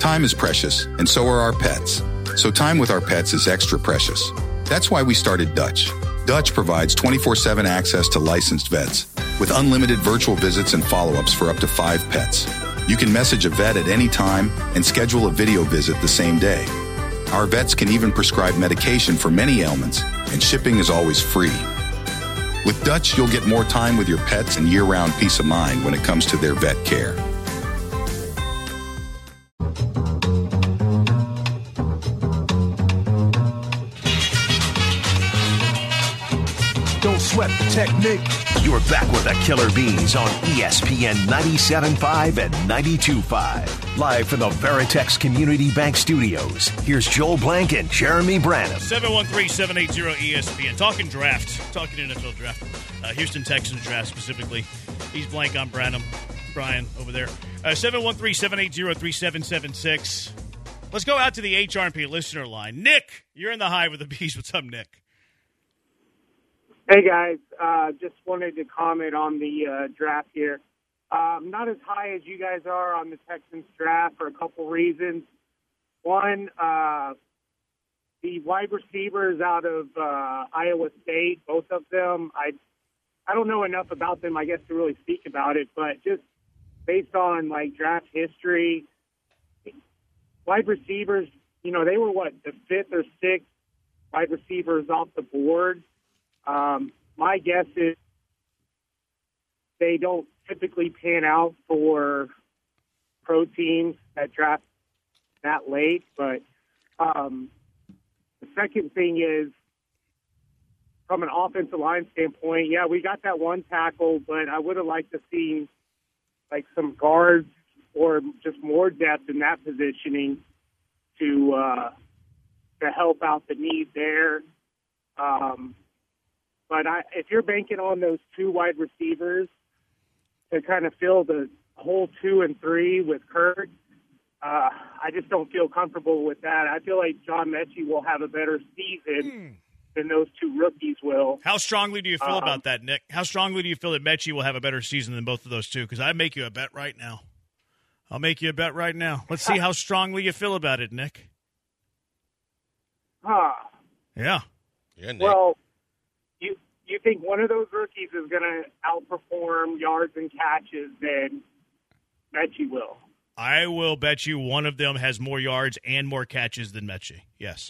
Time is precious, and so are our pets. So time with our pets is extra precious. That's why we started Dutch. Dutch provides 24/7 access to licensed vets with unlimited virtual visits and follow-ups for up to 5 pets. You can message a vet at any time and schedule a video visit the same day. Our vets can even prescribe medication for many ailments, and shipping is always free. With Dutch, you'll get more time with your pets and year-round peace of mind when it comes to their vet care. Don't sweat the technique. You're back with the Killer Bees on ESPN 97.5 and 92.5. Live from the Veritex Community Bank Studios. Here's Joel Blank and Jeremy Branham. 713-780-ESPN. Talking draft. Talking NFL draft. Houston Texans draft specifically. He's Blank. I'm Branham. Brian over there. 713-780-3776. Let's go out to the HRP listener line. Nick, you're in the Hive with the Bees. What's up, Nick? Hey, guys. Just wanted to comment on the draft here. Not as high as you guys are on the Texans draft for a couple reasons. One, the wide receivers out of Iowa State, both of them, I don't know enough about them, I guess, to really speak about it, but just based on, like, draft history, wide receivers, you know, they were, the 5th or 6th wide receivers off the board. My guess is they don't typically pan out for pro teams that draft that late. But the second thing is, from an offensive line standpoint, yeah, we got that one tackle, but I would have liked to see like some guards or just more depth in that positioning to help out the need there. But if you're banking on those 2 wide receivers to kind of fill the whole 2 and 3 with Kirk, I just don't feel comfortable with that. I feel like John Mechie will have a better season than those 2 rookies will. How strongly do you feel about that, Nick? How strongly do you feel that Mechie will have a better season than both of those 2? Because I'd make you a bet right now. I'll make you a bet right now. Let's see how strongly you feel about it, Nick. Yeah. Nick. Well, you think one of those rookies is going to outperform yards and catches than Mechie will? I will bet you one of them has more yards and more catches than Mechie. Yes.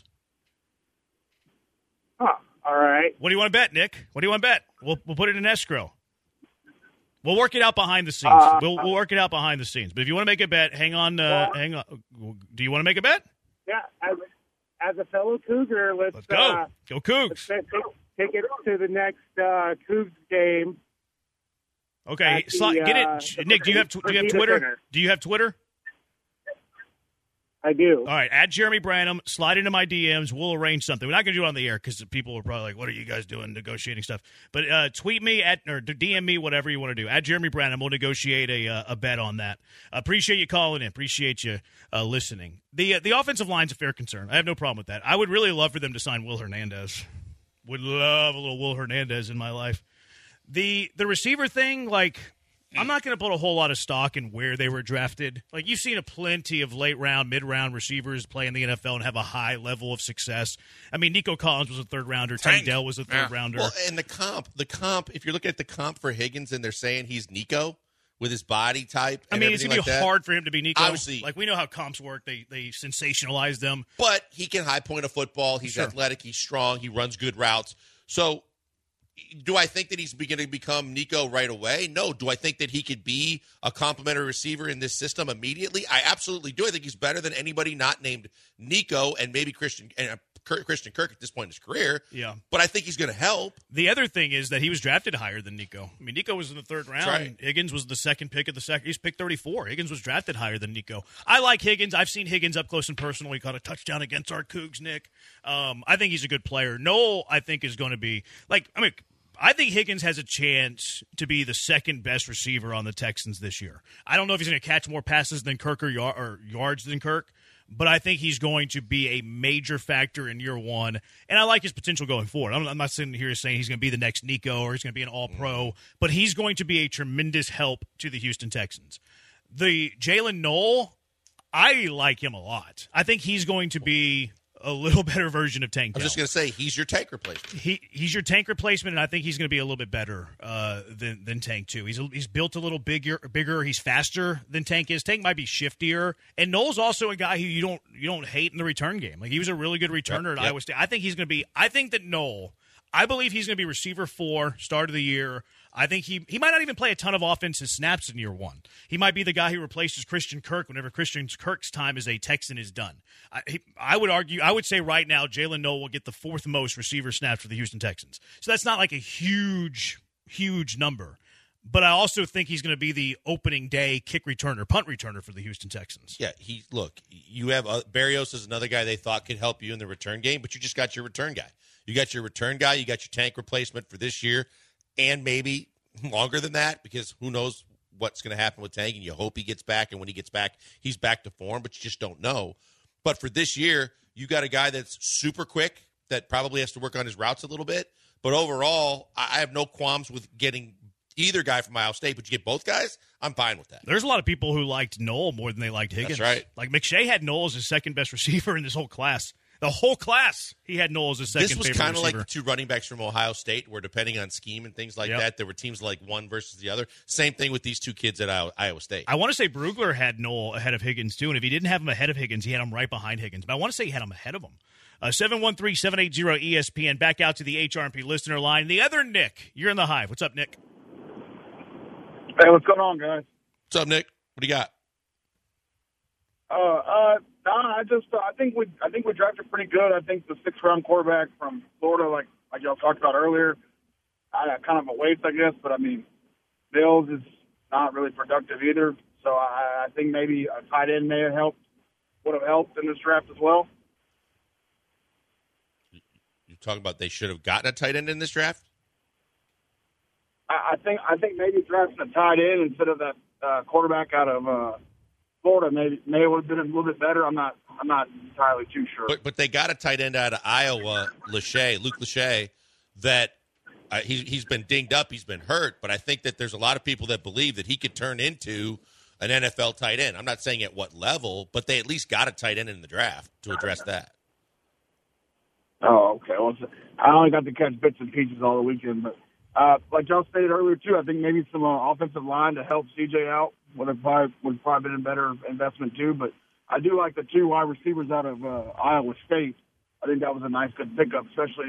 All right. What do you want to bet, Nick? What do you want to bet? We'll put it in escrow. We'll work it out behind the scenes. We'll work it out behind the scenes. But if you want to make a bet, hang on. Hang on. Do you want to make a bet? Yeah. As a fellow Cougar, let's go. Go Cougs. Let's take it to the next Cougs game. Okay, get it. Nick, do you have Twitter? Center. Do you have Twitter? I do. All right, add Jeremy Branham. Slide into my DMs. We'll arrange something. We're not going to do it on the air because people are probably like, "What are you guys doing, negotiating stuff?" But tweet me or DM me, whatever you want to do. Add Jeremy Branham. We'll negotiate a bet on that. Appreciate you calling in. Appreciate you listening. The offensive line's a fair concern. I have no problem with that. I would really love for them to sign Will Hernandez. Would love a little Will Hernandez in my life. The receiver thing, like, I'm not going to put a whole lot of stock in where they were drafted. Like, you've seen a plenty of late-round, mid-round receivers play in the NFL and have a high level of success. I mean, Nico Collins was a third-rounder. Tank Dell was a third-rounder. Well, and the comp, if you're looking at the comp for Higgins and they're saying he's Nico with his body type and it's going to be hard for him to be Nico. Obviously. Like, we know how comps work. They sensationalize them. But he can high point a football. He's athletic. He's strong. He runs good routes. So do I think that he's going to become Nico right away? No. Do I think that he could be a complimentary receiver in this system immediately? I absolutely do. I think he's better than anybody not named Nico and maybe Christian Kirk at this point in his career. Yeah. But I think he's going to help. The other thing is that he was drafted higher than Nico. I mean, Nico was in the third round. Right. Higgins was the second pick of the second. He's picked 34. Higgins was drafted higher than Nico. I like Higgins. I've seen Higgins up close and personal. He caught a touchdown against our Cougs, Nick. I think he's a good player. Noel, I think, is going to be I think Higgins has a chance to be the second best receiver on the Texans this year. I don't know if he's going to catch more passes than Kirk or yards than Kirk, but I think he's going to be a major factor in year one, and I like his potential going forward. I'm not sitting here saying he's going to be the next Nico or he's going to be an all-pro, but he's going to be a tremendous help to the Houston Texans. The Jalen Noel, I like him a lot. I think he's going to be a little better version of Tank Dell. I was just going to say, he's your tank replacement. He's your tank replacement, and I think he's going to be a little bit better than Tank, too. He's built a little bigger. He's faster than Tank is. Tank might be shiftier. And Noel's also a guy who you don't hate in the return game. Like, he was a really good returner at Iowa State. I think he's going to be – I think that Noel – I believe he's going to be receiver 4, start of the year. I think he might not even play a ton of offensive snaps in year 1. He might be the guy who replaces Christian Kirk whenever Christian Kirk's time as a Texan is done. I would say right now Jalen Noel will get the 4th most receiver snaps for the Houston Texans. So that's not like a huge number. But I also think he's going to be the opening day kick returner, punt returner for the Houston Texans. Yeah, you have Berrios is another guy they thought could help you in the return game, but you just got your return guy. You got your return guy, you got your tank replacement for this year, and maybe longer than that, because who knows what's going to happen with Tank, and you hope he gets back, and when he gets back, he's back to form, but you just don't know. But for this year, you got a guy that's super quick that probably has to work on his routes a little bit, but overall, I have no qualms with getting either guy from Iowa State, but you get both guys, I'm fine with that. There's a lot of people who liked Noel more than they liked Higgins. That's right. Like McShay had Noel as his second best receiver in this whole class. The whole class, he had Noel as his second favorite receiver. This was kind of like the 2 running backs from Ohio State, where depending on scheme and things like that, there were teams like one versus the other. Same thing with these 2 kids at Iowa State. I want to say Brugler had Noel ahead of Higgins, too, and if he didn't have him ahead of Higgins, he had him right behind Higgins. But I want to say he had him ahead of him. 713-780-ESPN. Back out to the HRP listener line. The other Nick, you're in the Hive. What's up, Nick? Hey, what's going on, guys? What's up, Nick? What do you got? I think we drafted pretty good. I think the 6th-round quarterback from Florida, like y'all talked about earlier, kind of a waste, I guess. But I mean, Mills is not really productive either. So I think maybe a tight end would have helped in this draft as well. You're talking about they should have gotten a tight end in this draft? I think maybe drafting a tight end instead of that quarterback out of Florida maybe would have been a little bit better. I'm not entirely too sure. But they got a tight end out of Iowa, Luke Lachey, that he's been dinged up, he's been hurt, but I think that there's a lot of people that believe that he could turn into an NFL tight end. I'm not saying at what level, but they at least got a tight end in the draft to address that. Oh, okay. Well, I only got to catch bits and pieces all the weekend, but like y'all stated earlier too, I think maybe some offensive line to help CJ out would have probably been a better investment too. But I do like the 2 wide receivers out of Iowa State. I think that was a nice good pickup, especially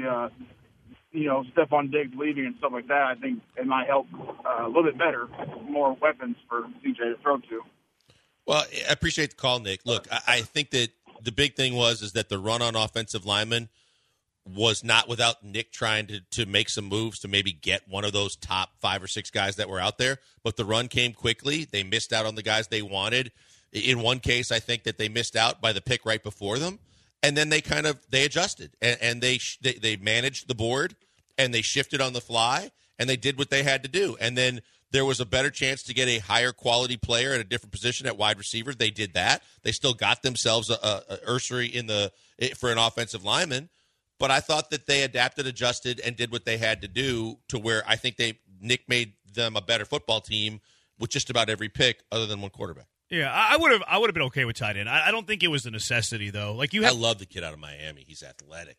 Stephon Diggs leaving and stuff like that. I think it might help a little bit better, more weapons for CJ to throw to. Well, I appreciate the call, Nick. Look, I think that the big thing is that the run on offensive linemen was not without Nick trying to make some moves to maybe get one of those top 5 or 6 guys that were out there. But the run came quickly. They missed out on the guys they wanted. In one case, I think that they missed out by the pick right before them. And then they adjusted and they managed the board and they shifted on the fly and they did what they had to do. And then there was a better chance to get a higher quality player at a different position at wide receiver. They did that. They still got themselves a Ursary for an offensive lineman. But I thought that they adapted, adjusted, and did what they had to do to where I think Nick made them a better football team with just about every pick other than one quarterback. Yeah, I would have been okay with tight end. I don't think it was a necessity though. Like I love the kid out of Miami. He's athletic.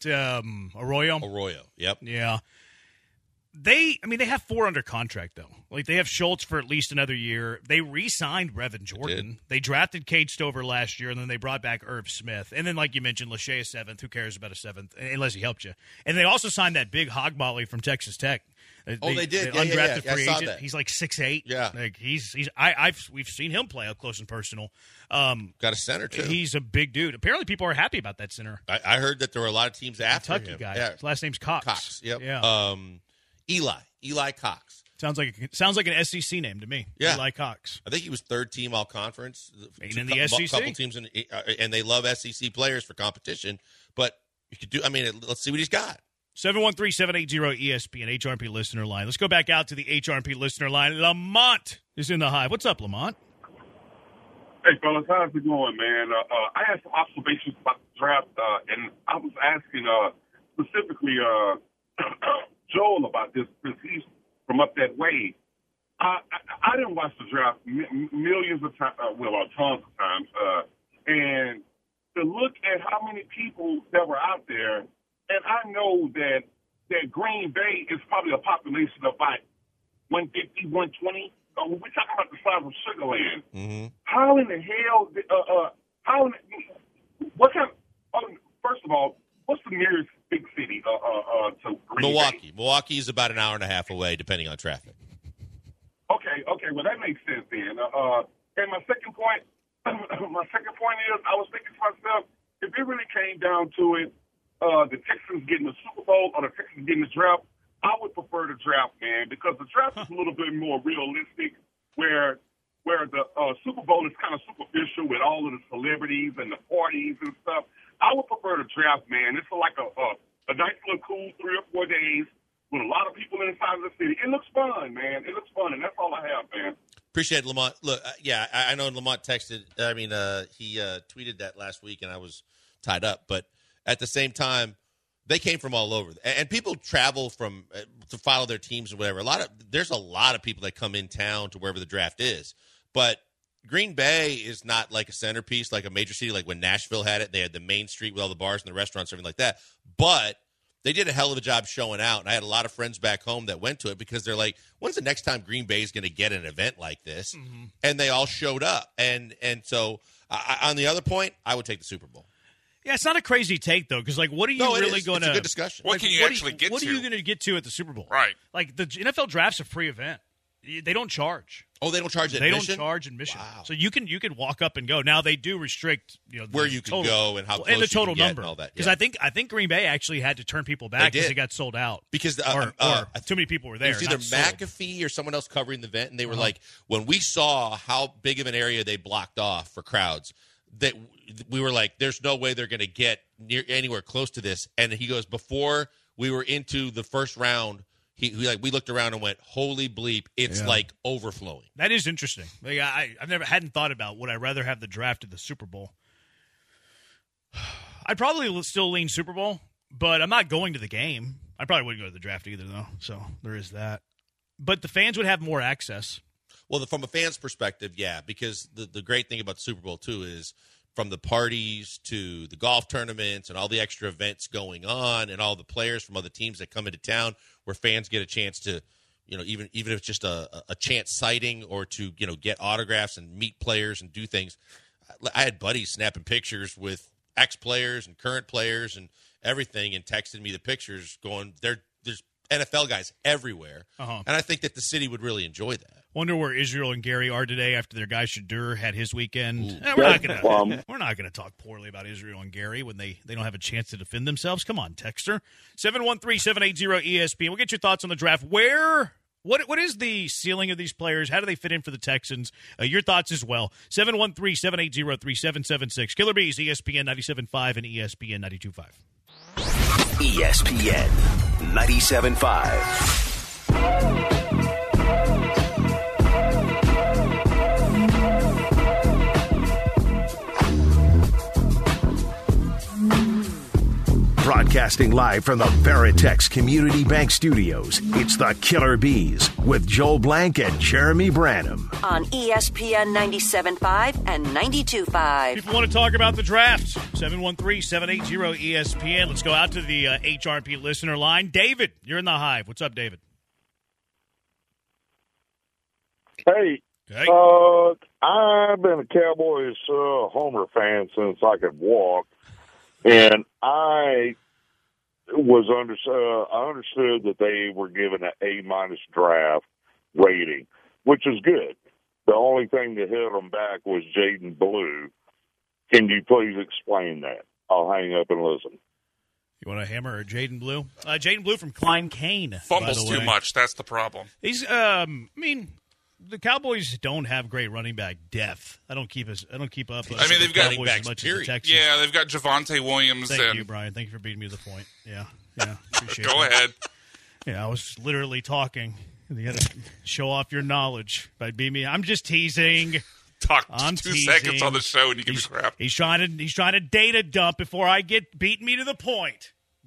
Arroyo. Yep. Yeah. They have 4 under contract, though. Like, they have Schultz for at least another year. They re-signed Brevin Jordan. They drafted Cade Stover last year, and then they brought back Irv Smith. And then, like you mentioned, Lachey is 7th. Who cares about a 7th, unless he helped you? And they also signed that big hog molly from Texas Tech. They did. Undrafted free agent. That. He's like 6'8". Yeah. Like, we've seen him play up close and personal. Got a center, too. He's a big dude. Apparently, people are happy about that center. I heard that there were a lot of teams after Kentucky him. guy. Yeah. His last name's Cox. Cox, yep. Yeah. Eli Cox. Sounds like an SEC name to me. Yeah. Eli Cox. I think he was 3rd team all conference. In the SEC. Couple teams and they love SEC players for competition. But you could do. I mean, let's see what he's got. 713-780-ESPN HRP listener line. Let's go back out to the HRP listener line. Lamont is in the Hive. What's up, Lamont? Hey, fellas, how's it going, man? I had some observations about the draft, and I was asking specifically Joel about this, since he's from up that way. I didn't watch the draft millions of times, tons of times, and to look at how many people that were out there, and I know that Green Bay is probably a population of about 150, 120. We're talking about the size of Sugar Land. Mm-hmm. How in the hell? What kind? First of all, what's the nearest big city to Green Milwaukee. Bay? Milwaukee is about an hour and a half away, depending on traffic. Okay. Well, that makes sense then. And my second point is, I was thinking to myself, if it really came down to it, the Texans getting the Super Bowl or the Texans getting the draft, I would prefer the draft, man, because the draft is a little bit more realistic, where the Super Bowl is kind of superficial with all of the celebrities and the parties and stuff. I would prefer the draft, man. It's like a nice little cool 3 or 4 days with a lot of people inside of the city. It looks fun, man. It looks fun, and that's all I have, man. Appreciate it, Lamont. Look, I know Lamont texted. He tweeted that last week, and I was tied up. But at the same time, they came from all over, and people travel from to follow their teams or whatever. There's a lot of people that come in town to wherever the draft is. But Green Bay is not like a centerpiece, like a major city, like when Nashville had it. They had the main street with all the bars and the restaurants, everything like that. But they did a hell of a job showing out, and I had a lot of friends back home that went to it because they're like, when's the next time Green Bay is going to get an event like this? Mm-hmm. And they all showed up. And so on the other point, I would take the Super Bowl. Yeah, it's not a crazy take, though, because, like, what are you really going to – It's a good discussion. What can you actually get to? What are you going to get to at the Super Bowl? Right. Like, the NFL draft's a free event. They don't charge. Oh, they don't charge admission? They don't charge admission. Wow. So you can walk up and go. Now, they do restrict where you can go and how close and the total you can number. And all that. Because I think Green Bay actually had to turn people back because it got sold out. Because too many people were there. It was either McAfee or someone else covering the event, and they were like, when we saw how big of an area they blocked off for crowds, that we were like, there's no way they're going to get anywhere close to this. And he goes, before we were into the first round, we looked around and went, holy bleep, it's like overflowing. That is interesting. Like, I've hadn't thought about, would I rather have the draft at the Super Bowl? I'd probably still lean Super Bowl, but I'm not going to the game. I probably wouldn't go to the draft either, though. So there is that. But the fans would have more access. Well, from a fan's perspective, yeah, because the great thing about the Super Bowl, too, is from the parties to the golf tournaments and all the extra events going on and all the players from other teams that come into town where fans get a chance to, even if it's just a chance sighting or to, get autographs and meet players and do things. I had buddies snapping pictures with ex-players and current players and everything and texting me the pictures going, there's NFL guys everywhere. And I think that the city would really enjoy that. Wonder where Israel and Gary are today after their guy Shadur had his weekend. We're not going to talk poorly about Israel and Gary when they don't have a chance to defend themselves. Come on, Texter. 713-780-ESPN. We'll get your thoughts on the draft. What is the ceiling of these players? How do they fit in for the Texans? Your thoughts as well. 713-780-3776. Killer Bees, ESPN 97.5 and ESPN 92.5. ESPN 97.5. Broadcasting live from the Veritex Community Bank Studios, it's the Killer Bees with Joel Blank and Jeremy Branham. On ESPN 97.5 and 92.5. People want to talk about the draft. 713-780-ESPN. Let's go out to the HRP listener line. David, you're in the Hive. What's up, David? Hey. I've been a Cowboys Homer fan since I could walk. And I understood that they were given an A- draft rating, which is good. The only thing that held them back was Jaden Blue. Can you please explain that? I'll hang up and listen. You want to hammer Jaden Blue? Jaden Blue from Klein Kane. Fumbles too much. That's the problem. He's, the Cowboys don't have great running back depth. I don't keep up. They've got running backs, much as the Texans. Yeah, they've got Javonte Williams. Thank you, Brian. Thank you for beating me to the point. Yeah, appreciate it. Go ahead. Yeah, I was literally talking. You got to show off your knowledge by beating me. I'm just teasing. Talk 2 seconds on the show and you give me crap. He's trying to data dump before I get beating me to the point.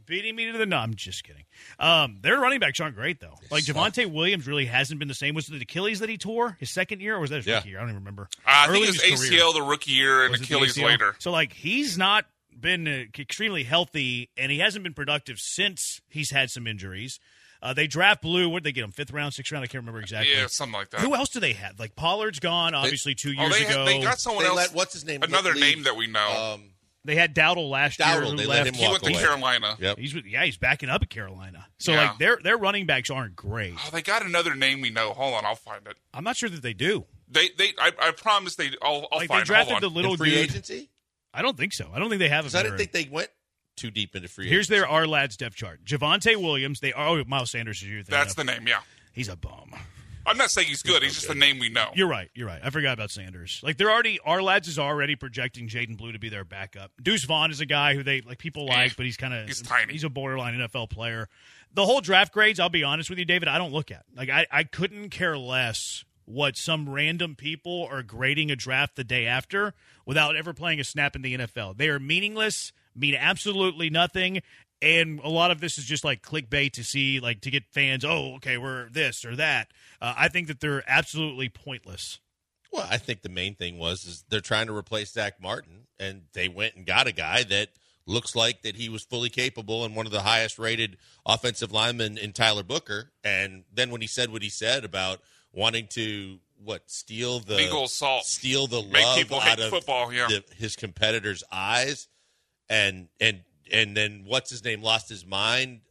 beating me to the I'm just kidding. Their running backs aren't great, though. Like, Javonte Williams really hasn't been the same. Was it the Achilles that he tore his second year, or was that his rookie year? I don't even remember. I think it was ACL the rookie year and Achilles later. So, like, he's not been extremely healthy, and he hasn't been productive since he's had some injuries. They draft Blue. What did they get him? 5th round, 6th round? I can't remember exactly. Yeah, something like that. Who else do they have? Like, Pollard's gone, obviously, 2 years ago. They got someone else. What's his name? Another name that we know. They had Dowdle last year. They let him walk away. He went to Carolina. Yep. He's backing up at Carolina. So, like, their running backs aren't great. Oh, they got another name we know. Hold on, I'll find it. I'm not sure that they do. I promise they. I'll like find it. They drafted the little free dude. agency? I don't think so. I don't think they have a I didn't think they went too deep into free agency. Here's their R-Lads depth chart. Javonte Williams. Miles Sanders is your thing. That's the name, yeah. He's a bum. I'm not saying he's good. He's just the name we know. You're right. I forgot about Sanders. Like, R-Lads is already projecting Jaden Blue to be their backup. Deuce Vaughn is a guy who people like, but he's tiny. He's a borderline NFL player. The whole draft grades, I'll be honest with you, David, I don't look at. Like, I couldn't care less what some random people are grading a draft the day after without ever playing a snap in the NFL. They are meaningless, mean absolutely nothing. And a lot of this is just like clickbait to see, like, to get fans, we're this or that. I think that they're absolutely pointless. Well, I think the main thing is they're trying to replace Zach Martin, and they went and got a guy that looks like that he was fully capable and one of the highest-rated offensive linemen in Tyler Booker. And then when he said what he said about wanting to steal the legal assault, steal the make love people out hate of football, his competitors' eyes, and then what's his name lost his mind.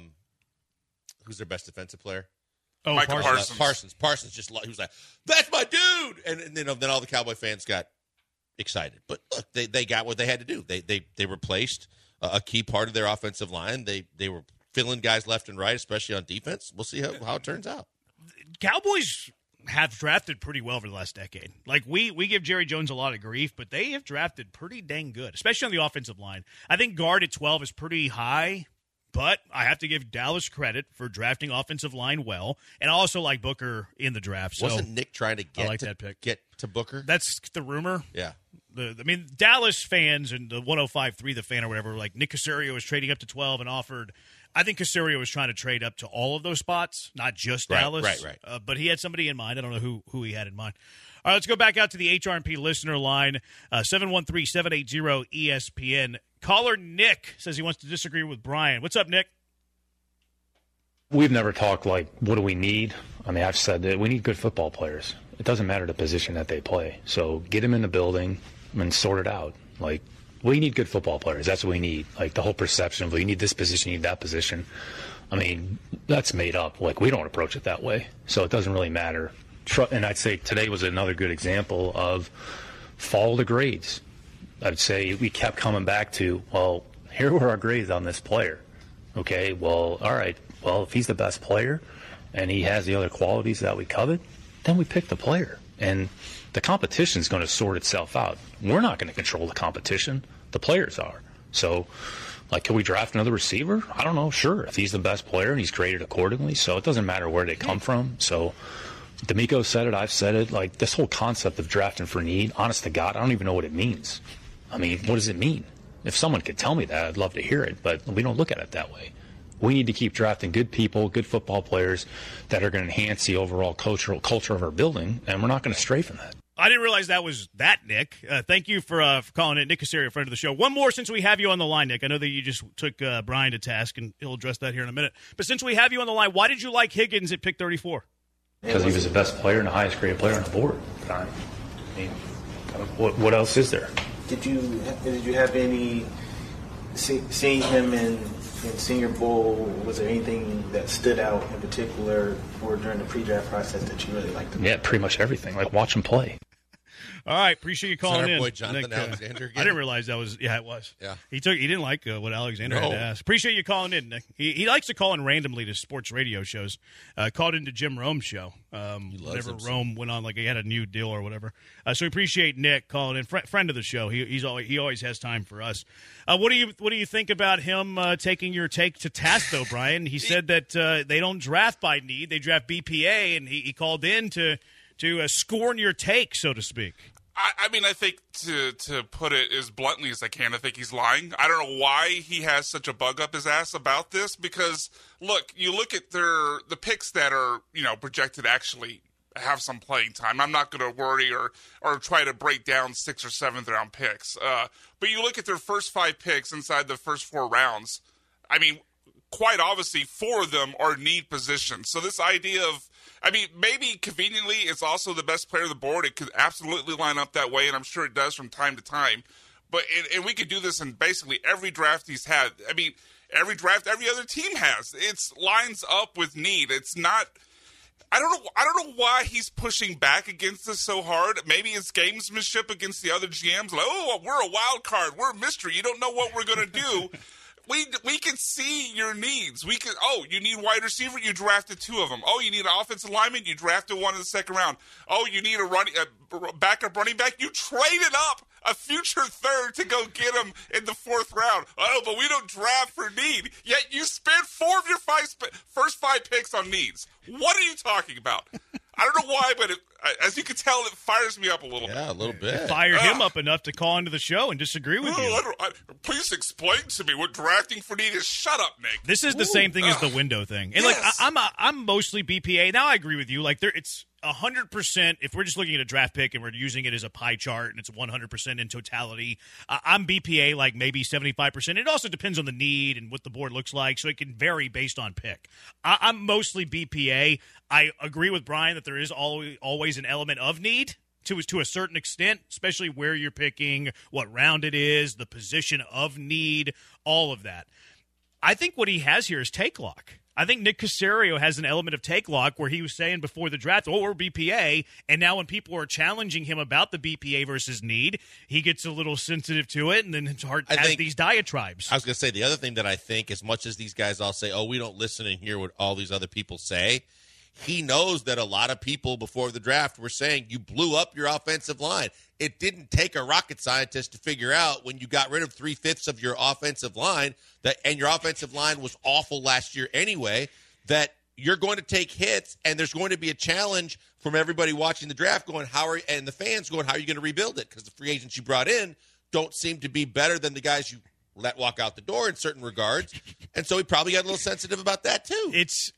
Who's their best defensive player? Oh, Michael Parsons. Parsons he was like, "That's my dude," and then all the Cowboy fans got excited. But look, they got what they had to do. They replaced a key part of their offensive line. They were filling guys left and right, especially on defense. We'll see how it turns out. Cowboys have drafted pretty well over the last decade. Like, we give Jerry Jones a lot of grief, but they have drafted pretty dang good, especially on the offensive line. I think guard at 12 is pretty high, but I have to give Dallas credit for drafting offensive line well, and I also like Booker in the draft. So wasn't Nick trying to get to Booker? That's the rumor. Yeah. Dallas fans and the 105.3 The Fan or whatever, like, Nick Caserio was trading up to 12 and offered. I think Caserio was trying to trade up to all of those spots, not just Dallas. Right. But he had somebody in mind. I don't know who he had in mind. All right, let's go back out to the HRP listener line, 713-780-ESPN. Caller Nick says he wants to disagree with Brian. What's up, Nick? We've never talked like, what do we need? I mean, I've said that we need good football players. It doesn't matter the position that they play. So get them in the building and sort it out. Like, we need good football players. That's what we need. Like, the whole perception of, you need this position, you need that position. I mean, that's made up. Like, we don't approach it that way. So it doesn't really matter. And I'd say today was another good example of follow the grades. I'd say we kept coming back to, well, here were our grades on this player. Okay, well, all right. Well, if he's the best player and he has the other qualities that we covet, then we pick the player. And the competition is going to sort itself out. We're not going to control the competition. The players are. So, like, can we draft another receiver? I don't know. Sure, if he's the best player and he's graded accordingly. So it doesn't matter where they come from. So D'Amico said it. I've said it. Like, this whole concept of drafting for need, honest to God, I don't even know what it means. I mean, what does it mean? If someone could tell me that, I'd love to hear it. But we don't look at it that way. We need to keep drafting good people, good football players that are going to enhance the overall culture of our building, and we're not going to stray from that. I didn't realize that was that, Nick. Thank you for calling it. Nick Caserio, friend of the show. One more since we have you on the line, Nick. I know that you just took Brian to task, and he'll address that here in a minute. But since we have you on the line, why did you like Higgins at pick 34? Because he was the best player and the highest graded player on the board. I mean, what else is there? Did you have any seeing him in Senior Bowl? Was there anything that stood out in particular or during the pre-draft process that you really liked? Yeah, pretty much everything. Like, watch him play. All right, appreciate you calling in. Boy Jonathan Nick, Alexander again? I didn't realize that was. Yeah, it was. Yeah, he didn't like what Alexander had to ask. Appreciate you calling in, Nick. He likes to call in randomly to sports radio shows. Called into Jim Rome's show. Whenever Rome went on, like, he had a new deal or whatever. So we appreciate Nick calling in. Friend of the show. He always has time for us. What do you think about him taking your take to task, though, Brian? He said that they don't draft by need; they draft BPA, and he called in to scorn your take, so to speak. I mean, I think to put it as bluntly as I can, I think he's lying. I don't know why he has such a bug up his ass about this, because, look, you look at the picks that are, projected to actually have some playing time. I'm not going to worry or try to break down 6th or 7th round picks. But you look at their first 5 picks inside the first 4 rounds, I mean, quite obviously 4 of them are need positions. So this idea of, maybe conveniently it's also the best player on the board. It could absolutely line up that way, and I'm sure it does from time to time. But and we could do this in basically every draft he's had. I mean, every draft every other team has. It's lines up with need. It's not. I don't know why he's pushing back against this so hard. Maybe it's gamesmanship against the other GMs. Like, oh, we're a wild card. We're a mystery. You don't know what we're going to do. We can see your needs. You need wide receiver, you drafted 2 of them. Oh, you need an offensive lineman, you drafted 1 in the 2nd round. Oh, you need a backup running back, you traded up a future 3rd to go get him in the 4th round. Oh, but we don't draft for need. Yet you spent 4 of your first 5 picks on needs. What are you talking about? I don't know why, but as you can tell, it fires me up a little bit. Yeah, a little bit. It fired him up enough to call into the show and disagree with you. Please explain to me what drafting for need is. Shut up, Nick. This is the same thing as the window thing. And yes. I'm mostly BPA. Now I agree with you. Like it's 100%. If we're just looking at a draft pick and we're using it as a pie chart and it's 100% in totality, I'm BPA like maybe 75%. It also depends on the need and what the board looks like, so it can vary based on pick. I'm mostly BPA. I agree with Brian that there is always an element of need to a certain extent, especially where you're picking, what round it is, the position of need, all of that. I think what he has here is take lock. I think Nick Caserio has an element of take lock where he was saying before the draft, we're BPA, and now when people are challenging him about the BPA versus need, he gets a little sensitive to it, and then his heart has these diatribes. I was going to say, the other thing that I think, as much as these guys all say, we don't listen and hear what all these other people say, he knows that a lot of people before the draft were saying you blew up your offensive line. It didn't take a rocket scientist to figure out when you got rid of 3/5 of your offensive line and your offensive line was awful last year anyway, that you're going to take hits and there's going to be a challenge from everybody watching the draft and the fans going, how are you going to rebuild it? Because the free agents you brought in don't seem to be better than the guys you let walk out the door in certain regards. And so he probably got a little sensitive about that too. It's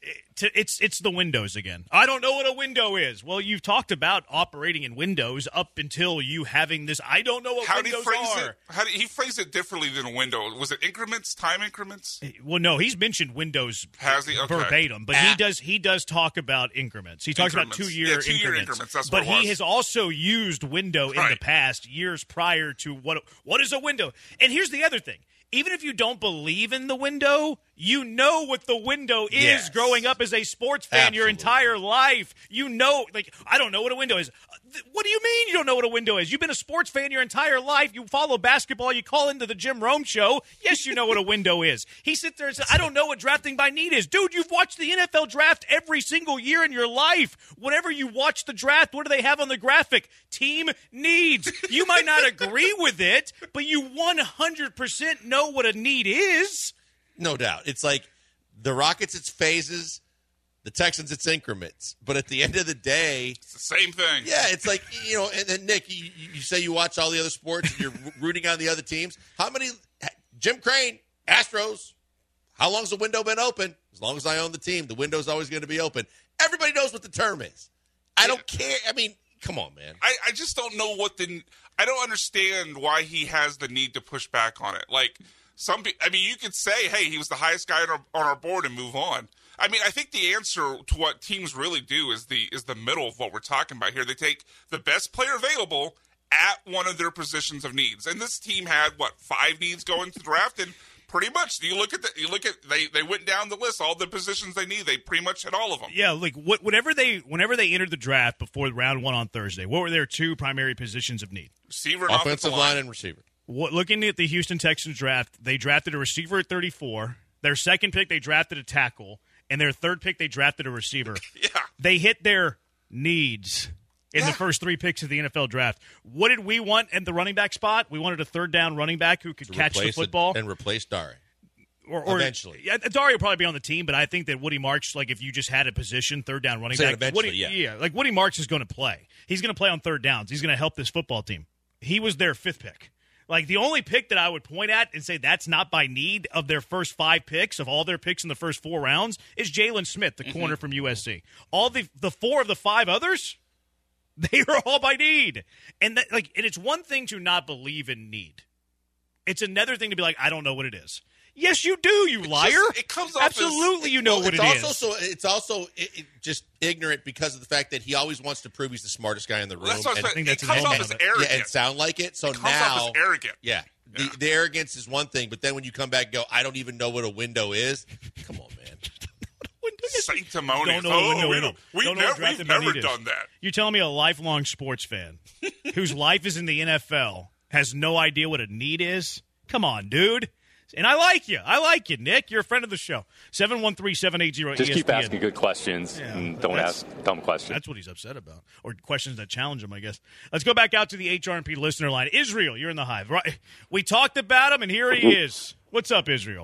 the windows again. I don't know what a window is. Well, you've talked about operating in windows up until you having this. I don't know what windows are. How did he phrase it differently than a window? Was it increments, time increments? Well, no, he's mentioned windows verbatim, but he does talk about increments. He talks about 2-year increments. That's but what it was. He has also used window in the past, years prior to what is a window. And here's the other thing. Even if you don't believe in the window, you know what the window is growing up as a sports fan your entire life. You know, I don't know what a window is. What do you mean you don't know what a window is? You've been a sports fan your entire life. You follow basketball. You call into the Jim Rome show. Yes, you know what a window is. He sits there and says, I don't know what drafting by need is. Dude, you've watched the NFL draft every single year in your life. Whenever you watch the draft, what do they have on the graphic? Team needs. You might not agree with it, but you 100% know what a need is. No doubt. It's like the Rockets, it's phases. The Texans, it's increments. But at the end of the day, it's the same thing. Yeah, it's like, and then Nick, you say you watch all the other sports and you're rooting on the other teams. Jim Crane, Astros, how long's the window been open? As long as I own the team, the window's always going to be open. Everybody knows what the term is. I don't care. I mean, come on, man. I just don't know I don't understand why he has the need to push back on it. Like, you could say, hey, he was the highest guy on our board and move on. I mean, I think the answer to what teams really do is the middle of what we're talking about here. They take the best player available at one of their positions of needs. And this team had, 5 needs going to the draft, and pretty much they went down the list, all the positions they need. They pretty much had all of them. Yeah, like whenever they entered the draft before round 1 on Thursday, what were their 2 primary positions of need? Receiver and offensive line and receiver. Looking at the Houston Texans draft, they drafted a receiver at 34. Their second pick, they drafted a tackle. And their third pick, they drafted a receiver. Yeah. They hit their needs in the first 3 picks of the NFL draft. What did we want at the running back spot? We wanted a third down running back who could catch the football. And replace Dari. Or eventually. Yeah, Dario will probably be on the team, but I think that Woody Marks, like if you just had a position, third down running back, eventually, Woody Marks is going to play. He's going to play on third downs. He's going to help this football team. He was their 5th pick. Like the only pick that I would point at and say that's not by need of their first 5 picks, of all their picks in the first 4 rounds, is Jalen Smith, the corner from USC. All the 4 of the 5 others, they were all by need. And and it's one thing to not believe in need. It's another thing to be like, I don't know what it is. Yes, you do, you liar. It comes off absolutely. You know what it is. It's also just ignorant because of the fact that he always wants to prove he's the smartest guy in the room. Well, that's what I think that's it comes off as arrogant. Yeah, and sound like it. So it comes off as arrogant. Yeah. The arrogance is one thing, but then when you come back and go, I don't even know what a window is. Come on, man. Sanctimonious. We've never done that. You're telling me a lifelong sports fan whose life is in the NFL has no idea what a need is? Come on, dude. And I like you, Nick. You're a friend of the show. 713-780-ESPN. Just keep asking good questions and don't ask dumb questions. That's what he's upset about. Or questions that challenge him, I guess. Let's go back out to the HRP listener line. Israel, you're in the Hive. Right? We talked about him, and here he is. What's up, Israel?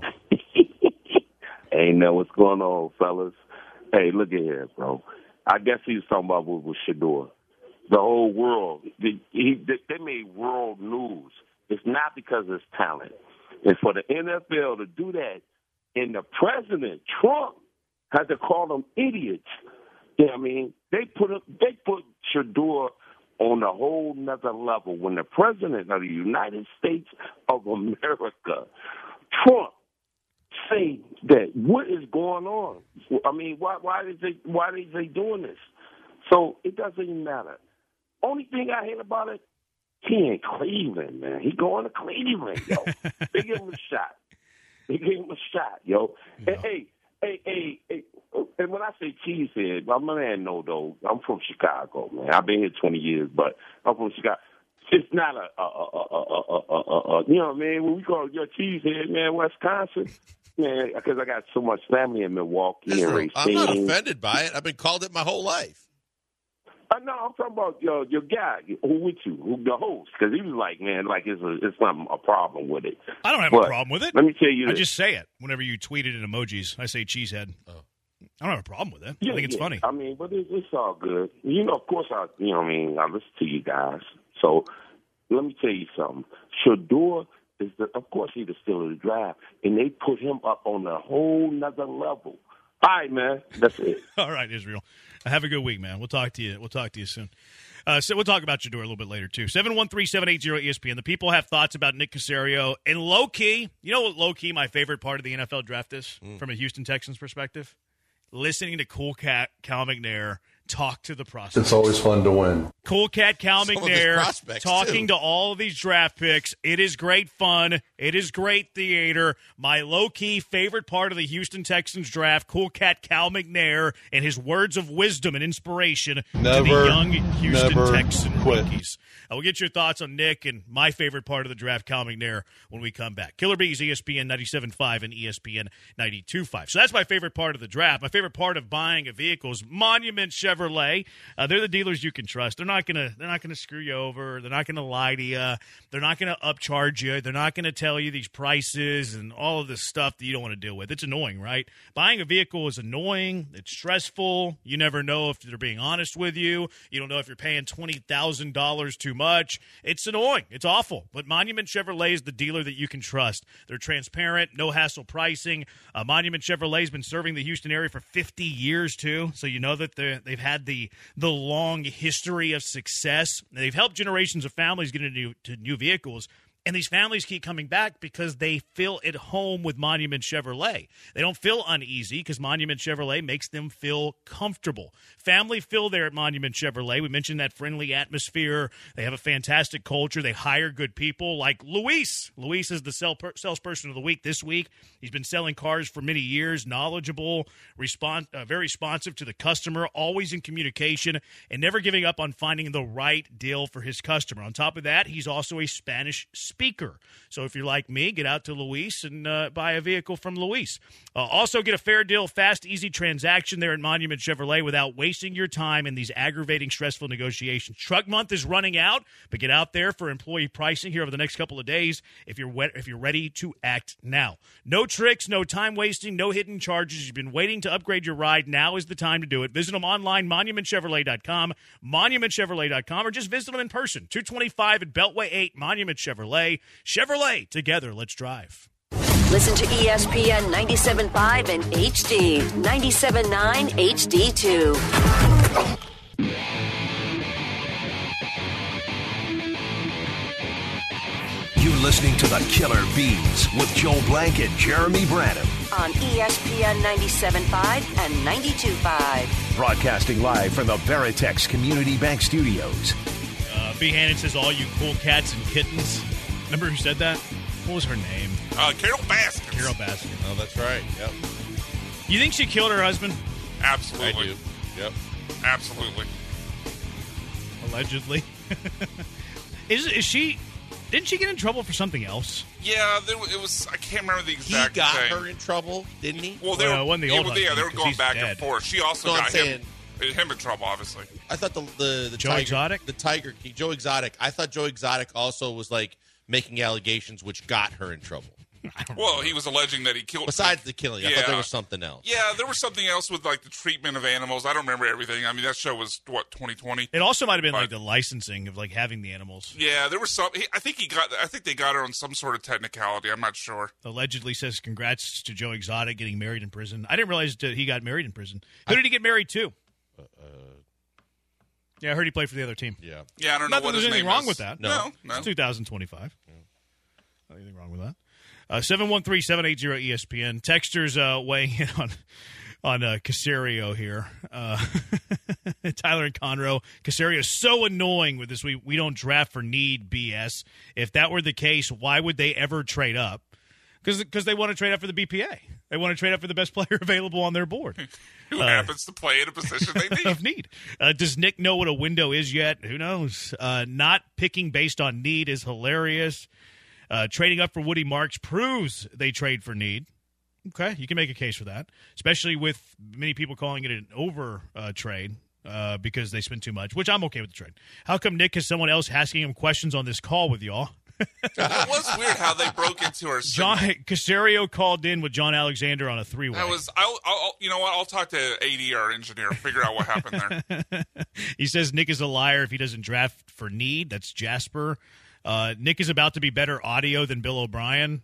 Hey, now what's going on, fellas? Hey, look at here, bro. I guess he was talking about with Shedeur. The whole world. They made world news. It's not because of his talent. And for the NFL to do that, and the president, Trump, had to call them idiots. You know what I mean? They put Shedeur on a whole nother level. When the president of the United States of America, Trump, say that, what is going on? I mean, why is they doing this? So it doesn't even matter. Only thing I hate about it, he in Cleveland, man. He going to Cleveland, yo. They give him a shot, yo. No. Hey, and when I say cheesehead, my man know, though, I'm from Chicago, man. I've been here 20 years, but I'm from Chicago. It's not you know what I mean? When we call it your cheesehead, man, Wisconsin, man, because I got so much family in Milwaukee and Racine. I'm not offended by it. I've been called it my whole life. No, I'm talking about your guy who with you, the host, because he was like, man, like it's not a problem with it. I don't have a problem with it. Let me tell you I just say it whenever you tweet it in emojis. I say cheesehead. Oh. I don't have a problem with it. I think it's funny. I mean, but it's all good. You know, of course, I listen to you guys. So let me tell you something. Shedeur is, of course, he's the steal of the draft, and they put him up on a whole nother level. All right, man. That's it. All right, Israel. Have a good week, man. We'll talk to you. We'll talk to you soon. So we'll talk about Shedeur a little bit later, too. 713-780-ESPN. The people have thoughts about Nick Caserio. And low-key, you know what low-key my favorite part of the NFL draft is from a Houston Texans perspective? Listening to Cool Cat Cal McNair talk to the prospects. It's always fun to win. Cool Cat Cal McNair talking to all of these draft picks. It is great fun. It is great theater. My low-key favorite part of the Houston Texans draft, Cool Cat Cal McNair and his words of wisdom and inspiration to the young Houston Texan rookies. We'll get your thoughts on Nick and my favorite part of the draft, Cal McNair, when we come back. Killer Bees, ESPN 97.5 and ESPN 92.5. So that's my favorite part of the draft. My favorite part of buying a vehicle is Monument Chevrolet. They're the dealers you can trust. They're not gonna screw you over. They're not gonna lie to you. They're not gonna upcharge you. They're not gonna tell you these prices and all of this stuff that you don't want to deal with. It's annoying, right? Buying a vehicle is annoying. It's stressful. You never know if they're being honest with you. You don't know if you're paying $20,000 too much. It's annoying. It's awful. But Monument Chevrolet is the dealer that you can trust. They're transparent, no hassle pricing. Monument Chevrolet has been serving the Houston area for 50 years too, so you know that they've had the long history of success. They've helped generations of families get into new vehicles. And these families keep coming back because they feel at home with Monument Chevrolet. They don't feel uneasy because Monument Chevrolet makes them feel comfortable. Family feel there at Monument Chevrolet. We mentioned that friendly atmosphere. They have a fantastic culture. They hire good people like Luis. Luis is the salesperson of the week this week. He's been selling cars for many years, knowledgeable, very responsive to the customer, always in communication, and never giving up on finding the right deal for his customer. On top of that, he's also a Spanish speaker. speaker. So if you're like me, get out to Luis and buy a vehicle from Luis. Also get a fair deal, fast, easy transaction there at Monument Chevrolet without wasting your time in these aggravating, stressful negotiations. Truck month is running out, but get out there for employee pricing here over the next couple of days if you're ready to act now. No tricks, no time wasting, no hidden charges. You've been waiting to upgrade your ride. Now is the time to do it. Visit them online, monumentchevrolet.com, monumentchevrolet.com, or just visit them in person. 225 at Beltway 8, Monument Chevrolet. Chevrolet, together, let's drive. Listen to ESPN 97.5 and HD, 97.9 HD2. You're listening to the Killer Bees with Joel Blank and Jeremy Branham on ESPN 97.5 and 92.5. Broadcasting live from the Veritex Community Bank Studios. B. Hannon says, all you cool cats and kittens. Remember who said that? What was her name? Carol Baskin. Carol Baskin. Oh, that's right. Yep. You think she killed her husband? Absolutely. I do. Yep. Absolutely. Allegedly. Is she... Didn't she get in trouble for something else? Yeah, it was. I can't remember the exact He got thing. her in trouble, didn't he? Well, they were going back and forth. She also got him in trouble, obviously. I thought the Joe Tiger, Exotic? the Tiger King, Joe Exotic. I thought Joe Exotic also was like making allegations which got her in trouble. Well, he was alleging that he killed. Besides the killing, I thought there was something else. Yeah, there was something else with like the treatment of animals. I don't remember everything. I mean, that show was 2020. It also might have been like the licensing of like having the animals. Yeah, there was some. I think they got her on some sort of technicality. I'm not sure. Allegedly says congrats to Joe Exotic getting married in prison. I didn't realize that he got married in prison. Who did he get married to? Yeah, I heard he played for the other team. Yeah, I don't know what his name is. There's anything wrong with that. No. It's 2025. Not anything wrong with that. 713-780-ESPN. Texters weighing in on Caserio here. Tyler and Conroe. Caserio is so annoying with this. We don't draft for need BS. If that were the case, why would they ever trade up? Because they want to trade up for the BPA. They want to trade up for the best player available on their board. Who happens to play in a position they need. Of need. Does Nick know what a window is yet? Who knows? Not picking based on need is hilarious. Trading up for Woody Marks proves they trade for need. Okay, you can make a case for that, especially with many people calling it an over trade because they spend too much, which I'm okay with the trade. How come Nick has someone else asking him questions on this call with y'all? It was weird how they broke into our John Caserio called in with John Alexander on a three-way. I'll you know what? I'll talk to AD, our engineer, figure out what happened there. He says Nick is a liar if he doesn't draft for need. That's Jasper. Nick is about to be better audio than Bill O'Brien.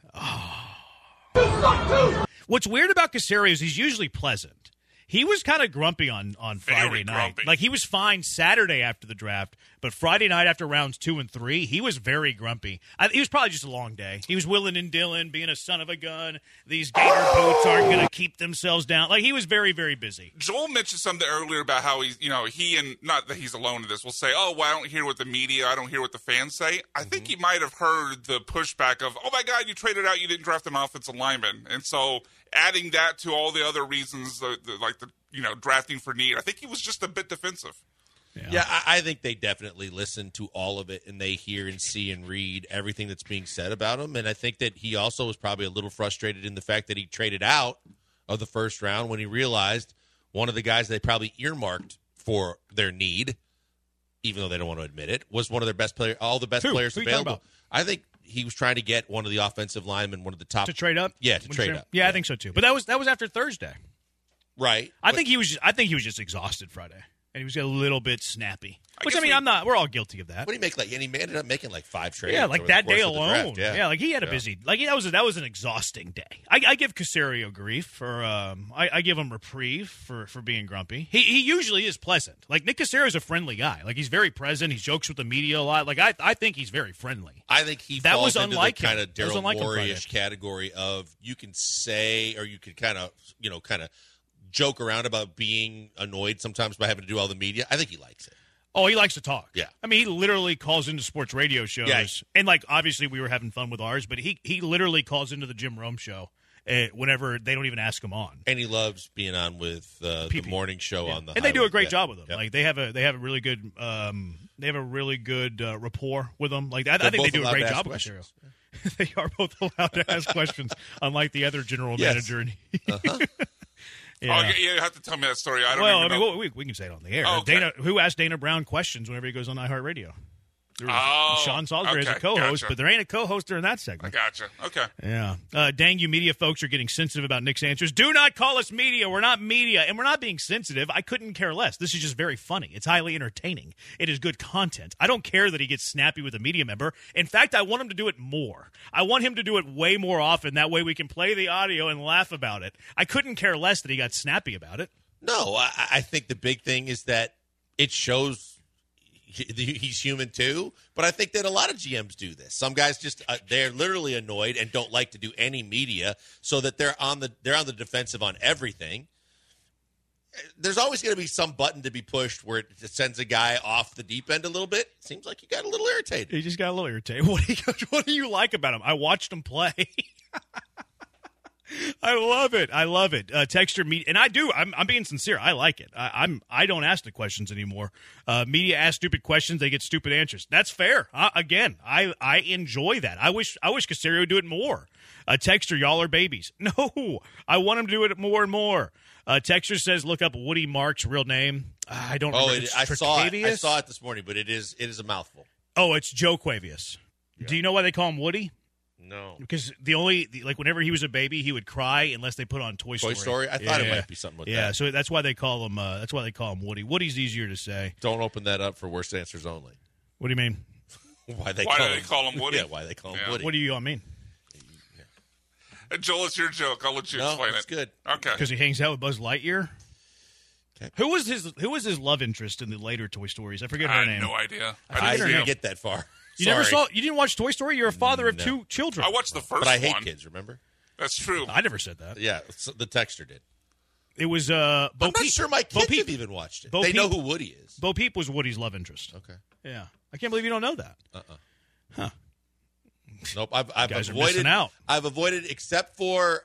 Oh. What's weird about Caserio is he's usually pleasant. He was kind of grumpy on Friday night. Like, he was fine Saturday after the draft, but Friday night after rounds 2 and 3, he was very grumpy. He was probably just a long day. He was willing and dealing, being a son of a gun. These Gator boots aren't going to keep themselves down. Like, he was very, very busy. Joel mentioned something earlier about how he and not that he's alone in this, will say, oh, well, I don't hear what the media, I don't hear what the fans say. I think he might have heard the pushback of, oh, my God, you traded out, you didn't draft an offensive lineman. And so adding that to all the other reasons, drafting for need, I think he was just a bit defensive. Yeah, I think they definitely listen to all of it, and they hear and see and read everything that's being said about him. And I think that he also was probably a little frustrated in the fact that he traded out of the first round when he realized one of the guys they probably earmarked for their need, even though they don't want to admit it, was one of their best players, all the best players available. I think he was trying to get one of the offensive linemen, one of the top to trade up. Yeah, to trade up. Yeah, I think so too. But that was after Thursday. Right. I think he was just exhausted Friday, and he was a little bit snappy. I'm not. We're all guilty of that. What did he make? And he ended up making 5 trades. Yeah, like that day alone. Yeah, like he had a busy. Like that was an exhausting day. I give Caserio grief for. I give him reprieve for being grumpy. He usually is pleasant. Like Nick Caserio is a friendly guy. Like he's very present. He jokes with the media a lot. Like I think he's very friendly. I think he that falls was into unlike the kind of him. Daryl Morey-ish category of you can say or you can kind of joke around about being annoyed sometimes by having to do all the media. I think he likes it. Oh, he likes to talk. Yeah. I mean, he literally calls into sports radio shows. Yeah. And, obviously we were having fun with ours, but he literally calls into the Jim Rome show whenever they don't even ask him on. And he loves being on with the morning show on the And they do a great yeah. job with him. Yep. Like, they have a really good They have a really good rapport with them. Like I think both they do a allowed great to ask job with Caserio. They are both allowed to ask questions, unlike the other general manager. Yeah. Oh, you have to tell me that story. I don't well, even I know. mean, we can say it on the air. Oh, okay. Who asked Dana Brown questions whenever he goes on iHeartRadio? Sean Salisbury okay, is a co-host, gotcha. but there ain't a co-host during that segment. I gotcha. Okay. Yeah. Dang, you media folks are getting sensitive about Nick's answers. Do not call us media. We're not media, and we're not being sensitive. I couldn't care less. This is just very funny. It's highly entertaining. It is good content. I don't care that he gets snappy with a media member. In fact, I want him to do it more. I want him to do it way more often. That way we can play the audio and laugh about it. I couldn't care less that he got snappy about it. No, I think the big thing is that it shows he's human too, but I think that a lot of GMs do this. Some guys just they're literally annoyed and don't like to do any media, so that they're on the defensive on everything. There's always going to be some button to be pushed where it sends a guy off the deep end a little bit. Seems like you got a little irritated. He just got a little irritated. What do you like about him? I watched him play. I love it. Texture media, and I do. I'm being sincere. I like it. I don't ask the questions anymore. Media ask stupid questions. They get stupid answers. That's fair. Again, I enjoy that. I wish Caserio would do it more. Texture, y'all are babies. No, I want him to do it more and more. Texture says, look up Woody Marks' real name. I don't remember. I saw it this morning, but it is a mouthful. Oh, it's Joe Quavius. Yeah. Do you know why they call him Woody? No, because whenever he was a baby, he would cry unless they put on Toy Story. Toy Story. I thought it might be something with that. Yeah, so that's why they call him. That's why they call him Woody. Woody's easier to say. Don't open that up for worst answers only. What do you mean? Why do they call him Woody? Yeah, why they call him Woody? What do you mean? Joel, it's your joke. I'll let you explain it. It's good. Okay. Because he hangs out with Buzz Lightyear. Okay. Who was his love interest in the later Toy Stories? I forget her name. I have no idea. I didn't get that far. You never saw? You didn't watch Toy Story? You're a father of two children. I watched the first one. But I hate kids, remember? That's true. I never said that. Yeah, the Texture did. It was Bo I'm not Peep. sure my kids have even watched it. They know who Woody is. Bo Peep was Woody's love interest. Okay. Yeah. I can't believe you don't know that. Huh. Nope. I've guys avoided. Are missing out. I've avoided except for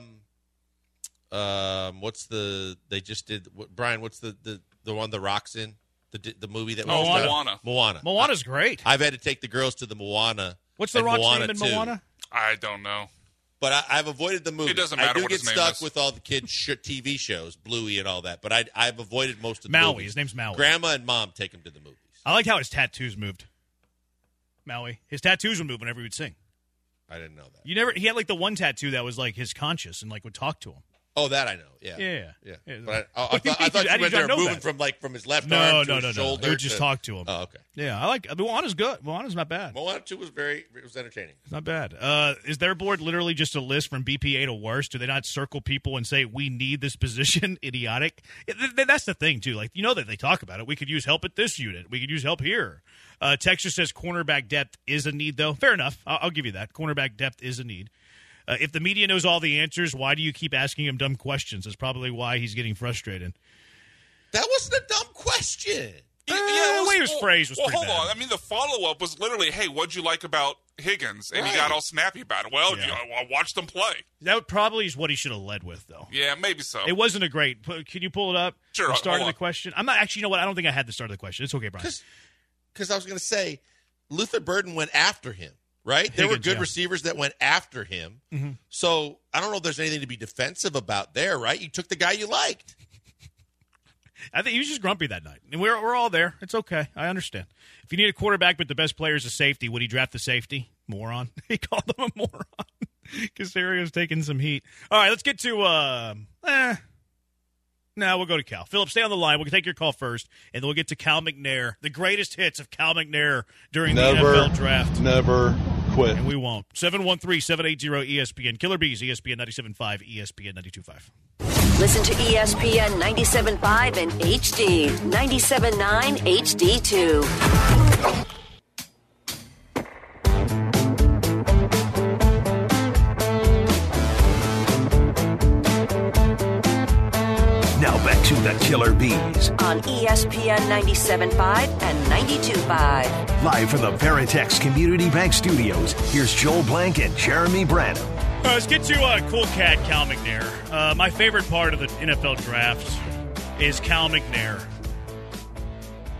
what's the they just did Brian? What's the one the Rock's in the movie that Moana. Moana's great. I've had to take the girls to the Moana. What's the Rock's name in Moana? I don't know. But I've avoided the movie. It doesn't matter. I do what get his name stuck is. with all the kids' TV shows, Bluey and all that. But I've avoided most of the Maui. movies. His name's Maui. Grandma and Mom take him to the movies. I liked how his tattoos moved. Maui. His tattoos would move whenever he would sing. I didn't know that. He had like the one tattoo that was like his conscious and like would talk to him. Oh, that I know. Yeah. Yeah. But I thought you meant they were moving from his left arm to his shoulder. He would just talk to him. Oh, okay. Yeah, Moana's good. Moana's not bad. Moana 2 was entertaining. It's not bad. Is their board literally just a list from BPA to worst? Do they not circle people and say, we need this position? Idiotic. That's the thing, too. Like, you know that they talk about it. We could use help at this unit. We could use help here. Texas says cornerback depth is a need, though. Fair enough. I'll give you that. Cornerback depth is a need. If the media knows all the answers, why do you keep asking him dumb questions? That's probably why he's getting frustrated. That wasn't a dumb question. The way it was phrased was pretty hold bad. on. I mean, the follow-up was literally, hey, what'd you like about Higgins? And he got all snappy about it. Well, I watched him play. That probably is what he should have led with, though. Yeah, maybe so. It wasn't a great. Can you pull it up? Sure. The start of the question. I'm not actually. You know what? I don't think I had the start of the question. It's okay, Brian. Because I was going to say, Luther Burden went after him. Right? There were good receivers that went after him. Mm-hmm. So I don't know if there's anything to be defensive about there, right? You took the guy you liked. I think he was just grumpy that night. And we're all there. It's okay. I understand. If you need a quarterback but the best player is a safety, would he draft the safety? Moron. He called him a moron. Caserio's taking some heat. All right, let's get to No, we'll go to Cal. Philip, stay on the line. We'll take your call first, and then we'll get to Cal McNair, the greatest hits of Cal McNair during the NFL draft. Never quit. And we won't. 713-780-ESPN. Killer Bees, ESPN 97.5, ESPN 92.5. Listen to ESPN 97.5 and HD, 97.9 HD2. Now back to the Killer Bees. On ESPN 97.5 and 92.5. Live from the Veritex Community Bank Studios, here's Joel Blank and Jeremy Branham. Let's get to Cool Cat Cal McNair. My favorite part of the NFL draft is Cal McNair.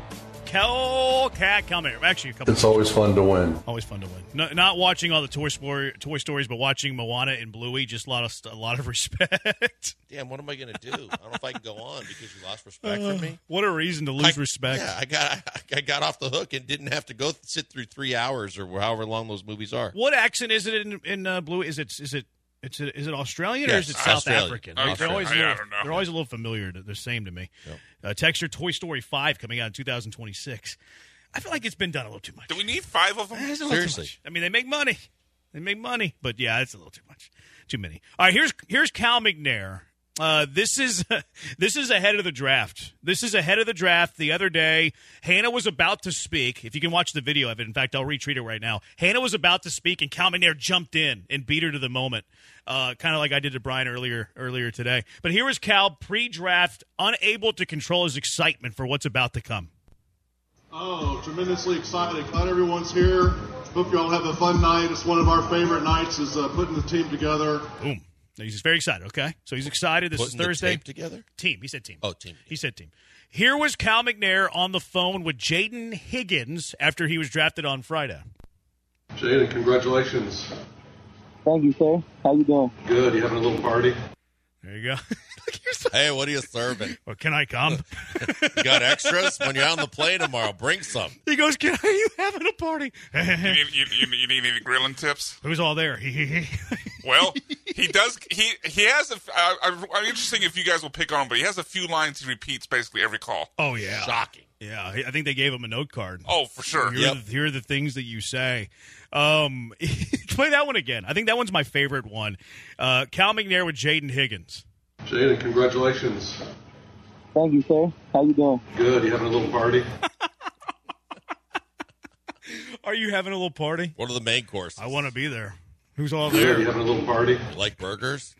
Cal Calmaneer. Actually, a couple. It's always fun to win. Always fun to win. No, not watching all the Toy Stories, but watching Moana and Bluey. Just a lot of respect. Damn, what am I going to do? I don't know if I can go on because you lost respect for me. What a reason to lose respect. Yeah, I got off the hook and didn't have to go sit through 3 hours or however long those movies are. What accent is it in Bluey? Is it Australian or is it South African? Okay. They're always I don't know. They're always a little familiar. They're the same to me. Yep. Texture Toy Story 5 coming out in 2026. I feel like it's been done a little too much. Do we need 5 of them? Seriously. I mean, they make money. But yeah, it's a little too much. Too many. All right, here's Cal McNair. This is ahead of the draft. This is ahead of the draft. The other day, Hannah was about to speak. If you can watch the video of it, in fact, I'll retweet it right now. Hannah was about to speak, and Cal McNair jumped in and beat her to the moment, kind of like I did to Brian earlier today. But here was Cal pre-draft, unable to control his excitement for what's about to come. Oh, tremendously excited. Glad everyone's here. Hope you all have a fun night. It's one of our favorite nights is putting the team together. Boom. He's very excited, okay? So he's excited. This is Thursday. The tape together? Team. He said team. Oh, team. He said team. Here was Cal McNair on the phone with Jaden Higgins after he was drafted on Friday. Jaden, congratulations. Thank you, sir. How you doing? Good. You having a little party? There you go. Hey, what are you serving? Well, can I come? You got extras? When you're on the plane tomorrow, bring some. He goes, are you having a party? You need any grilling tips? Who's all there? Well, he does. He has I'm interesting if you guys will pick on him, but he has a few lines he repeats basically every call. Oh, yeah. Shocking. Yeah, I think they gave him a note card. Oh, for sure. Here are the things that you say. Play that one again. I think that one's my favorite one. Cal McNair with Jaden Higgins. Jaden, congratulations. Thank you, sir. How you doing? Good. You having a little party? Are you having a little party? What are the main courses? I want to be there. Who's all Good. there? You having a little party? You like burgers?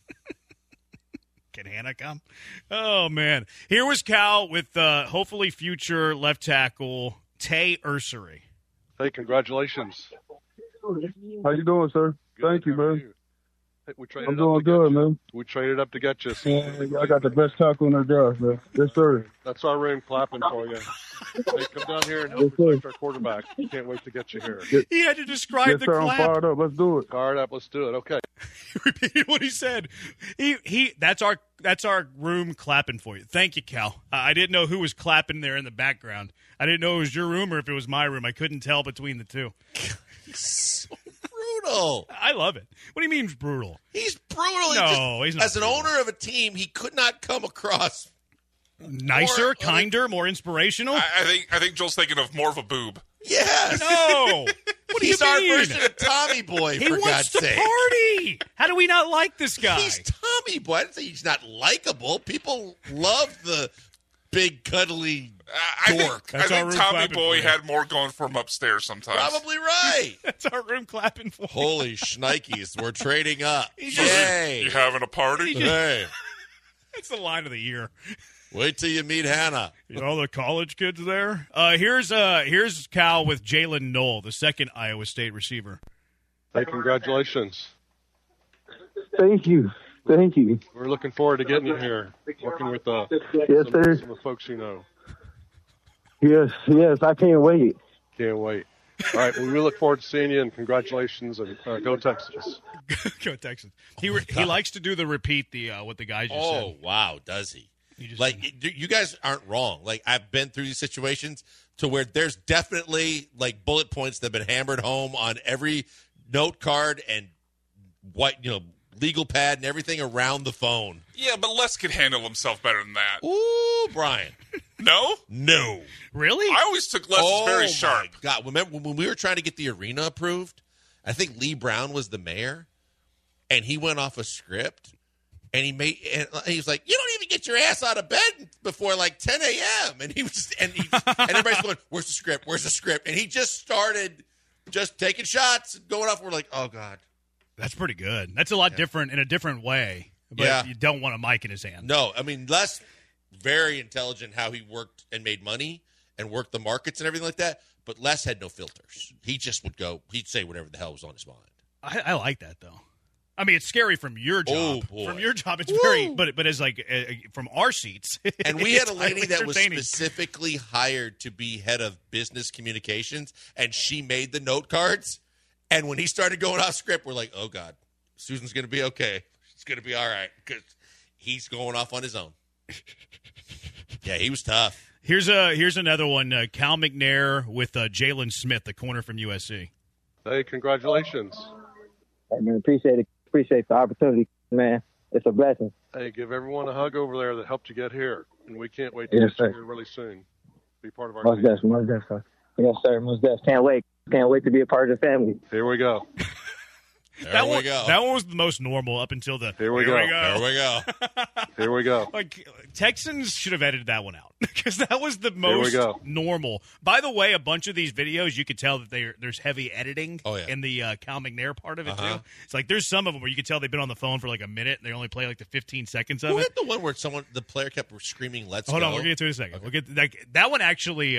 Can Hannah come? Oh, man. Here was Cal with hopefully future left tackle Tay Ursery. Hey, congratulations. How you doing, sir? Thank you, man. Hey, I'm doing good, man. We traded up to get you. I got the best tackle in the draft, man. Yes, sir. That's our room clapping for you. Hey, come down here and help protect our quarterback. Can't wait to get you here. He had to describe the sir, clap. I'm fired up. Let's do it. Fired up. Let's do it. Okay. He repeated what he said. That's our room clapping for you. Thank you, Cal. I didn't know who was clapping there in the background. I didn't know it was your room or if it was my room. I couldn't tell between the two. So brutal. I love it. What do you mean brutal? He's brutal. No, he's not. As an owner of a team, he could not come across nicer, kinder, more inspirational. I think Joel's thinking of more of a boob. Yes. No. What do you He's our mean? version of Tommy Boy, He for wants God's to sake. party. How do we not like this guy? He's Tommy Boy. I didn't say he's not likable. People love the big, cuddly dork. I think Tommy Boy had more going for him upstairs sometimes. Probably right. That's our room clapping for. Holy shnikes. We're trading up. Yay. You having a party? Hey. That's the line of the year. Wait till you meet Hannah. You know the college kids there? Here's Cal with Jalen Knoll, the second Iowa State receiver. Hey, congratulations. Thank you. Thank you. We're looking forward to getting you here, working with Yes, sir. some of the folks you know. Yes, I can't wait. Can't wait. All right, well, we look forward to seeing you, and congratulations, and go Texas. Go Texans. He likes to do the repeat what the guys just said. Oh, wow, does he? You guys aren't wrong. Like, I've been through these situations to where there's definitely, like, bullet points that have been hammered home on every note card and legal pad and everything around the phone. Yeah, but Les could handle himself better than that. Ooh, Brian. No? No. Really? I always took Les as very sharp. My God, remember when we were trying to get the arena approved? I think Lee Brown was the mayor, and he went off a script. And he was like, "You don't even get your ass out of bed before like 10 a.m." And and everybody's going, "Where's the script? Where's the script?" And he just started taking shots, going off. We're like, "Oh God, that's pretty good. That's a lot different in a different way." But you don't want a mic in his hand. No, I mean, Les, very intelligent how he worked and made money and worked the markets and everything like that. But Les had no filters. He just would go. He'd say whatever the hell was on his mind. I like that though. I mean, it's scary from your job. Oh, boy. From your job, it's very. But as like from our seats, and we had a lady that was entertaining. specifically hired to be head of business communications, and she made the note cards. And when he started going off script, we're like, "Oh God, Susan's going to be okay. She's going to be all right because he's going off on his own." Yeah, he was tough. Here's another one. Cal McNair with Jalen Smith, the corner from USC. Hey, congratulations. Hey, man, appreciate the opportunity, man. It's a blessing. Hey, give everyone a hug over there that helped you get here. And we can't wait to get you here really soon. Be part of our team. Most definitely. Yes, sir. Most definitely. Can't wait. Can't wait to be a part of the family. Here we go. That one was the most normal up until the. Here we go. Here we go. Like Texans should have edited that one out because that was the most normal. By the way, a bunch of these videos you could tell that there's heavy editing in the Cal McNair part of it too. It's like there's some of them where you could tell they've been on the phone for like a minute and they only play like the 15 seconds of Who it. had the one where the player kept screaming, "Let's go"? Hold on, we'll get to it in a second. We'll get that one actually.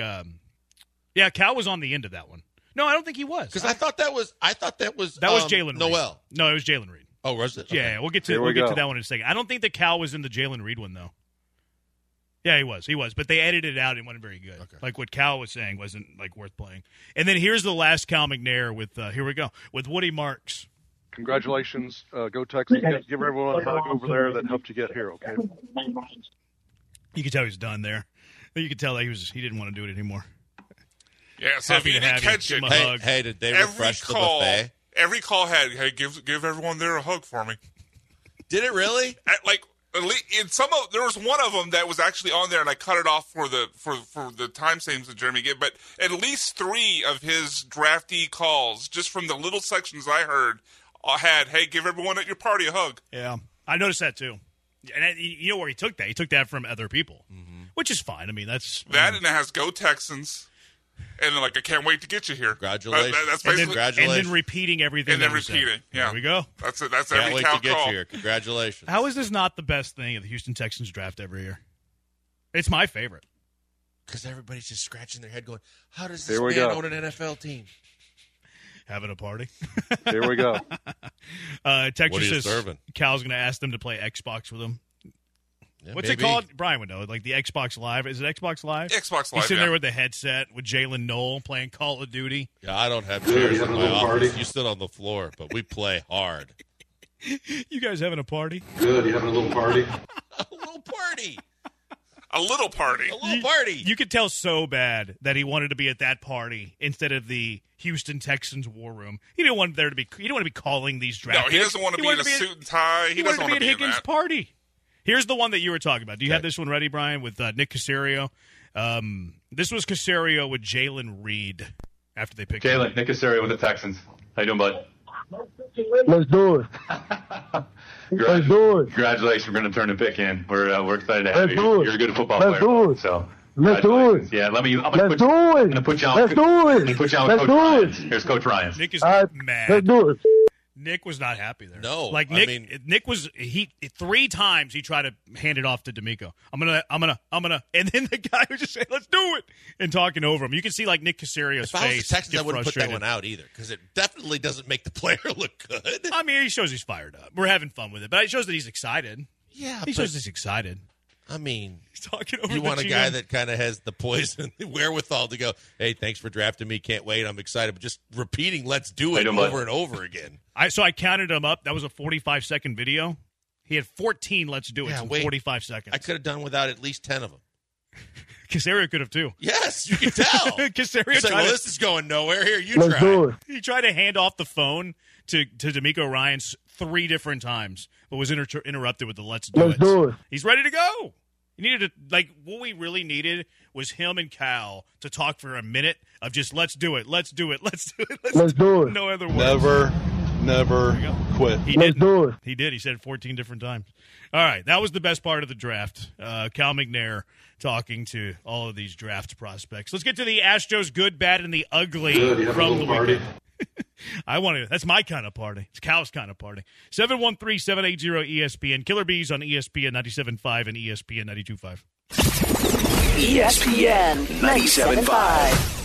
Cal was on the end of that one. No, I don't think he was. Because I thought that was Jalen Noel. Reed. No, it was Jalen Reed. Oh, was it? Yeah, we'll get to that one in a second. I don't think that Cal was in the Jalen Reed one though. Yeah, he was, but they edited it out and it wasn't very good. Okay. Like what Cal was saying wasn't like worth playing. And then here's the last Cal McNair with with Woody Marks. Congratulations, go Texans! Give everyone a hug over there that helped you get here. Okay. You could tell he was done there. You could tell that he didn't want to do it anymore. Yeah, so if you didn't catch it, hey, did they refresh the buffet? Every call had, hey, give everyone there a hug for me. Did it really? There was one of them that was actually on there, and I cut it off for the time saves that Jeremy gave. But at least 3 of his draftee calls, just from the little sections I heard, had, hey, give everyone at your party a hug. Yeah, I noticed that too. And you know where he took that? He took that from other people, which is fine. I mean, that's that, and it has "Go Texans." And then, I can't wait to get you here. Congratulations. That's basically, Congratulations. And then repeating everything. And then repeating. Yeah. There we go. That's it. That's every Cal call. Can't wait to get you here. Congratulations. How is this not the best thing of the Houston Texans draft every year? It's my favorite. Because everybody's just scratching their head going, how does this man own an NFL team? Having a party. Here we go. Texas what are you says serving? Cal's going to ask them to play Xbox with him. Yeah, what's maybe. it called? Brian would know. Like the Xbox Live. Is it Xbox Live? Xbox Live, He's sitting there with the headset with Jalen Noel playing Call of Duty. Yeah, I don't have chairs in my office. You sit on the floor, but we play hard. You guys having a party? Good. You having a little party? A little party. A little party. A little party. You could tell so bad that he wanted to be at that party instead of the Houston Texans war room. He didn't want there to be. He didn't want to be calling these draft. No, he doesn't want to be in a suit and tie. He doesn't want to be at Higgins' party. Here's the one that you were talking about. Do you have this one ready, Brian, with Nick Caserio? This was Caserio with Jalen Reed after they picked Jalen, Nick Caserio with the Texans. How you doing, bud? Let's do it. Let's do it. Congratulations. We're going to turn the pick in. We're excited to have you. Do it. You're a good football Let's player. Do it. So, let's do it. Yeah, Let's do it. I'm going to put you on. Let's do it. Let me put you on with Coach Ryan. Here's Coach Ryan. Nick is mad. Let's do it. Nick was not happy there. No, like Nick was 3 times he tried to hand it off to D'Amico. I'm gonna, and then the guy was just saying, "Let's do it," and talking over him. You can see like Nick Caserio's face. If I was the Texans, I wouldn't frustrated. put that one out either because it definitely doesn't make the player look good. I mean, he shows he's fired up. We're having fun with it, but it shows that he's excited. Yeah, he shows he's excited. I mean, he's talking over. You want a GM. guy that kind of has the poison, the wherewithal to go, hey, thanks for drafting me. Can't wait. I'm excited. But just repeating, let's do it over and over again. So I counted him up. That was a 45-second video. He had 14 let's do it in 45 seconds. I could have done without at least 10 of them. Caserio could have, too. Yes, you can tell. Caserio said, well, this is going nowhere. Here, you let's try. Do it. He tried to hand off the phone to D'Amico Ryans 3 different times, but was interrupted with the let's do Let's do it. He's ready to go. You needed to, what we really needed was him and Cal to talk for a minute of just let's do it, let's do it, let's do it, let's do it. No other words. Never quit. Let's do it. He did. He said it 14 different times. All right, that was the best part of the draft. Cal McNair talking to all of these draft prospects. Let's get to the Astros good, bad, and the ugly from the weekend. I want to. That's my kind of party. It's Cal's kind of party. 713-780-ESPN. Killer Bees on ESPN 97.5 and ESPN 92.5. ESPN 97.5.